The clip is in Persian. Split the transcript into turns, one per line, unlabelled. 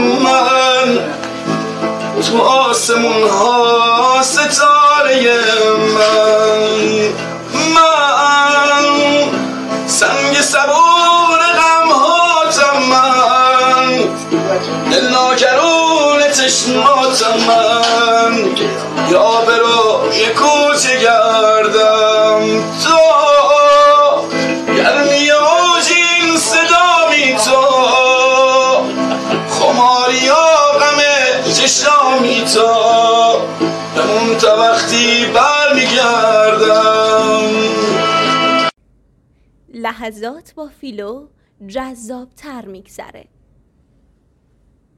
من، تو آسمون ها ستاره من سنگ صبور غم هاتم من، دل ناکرون چشماتم من، یا برو یه کوچه گردم تو گرمی آجین صدامی تو خماری ها غم چشامی تو بمون تا وقتی برمیگردم.
لحظات با فیلو جذاب‌تر میگذره.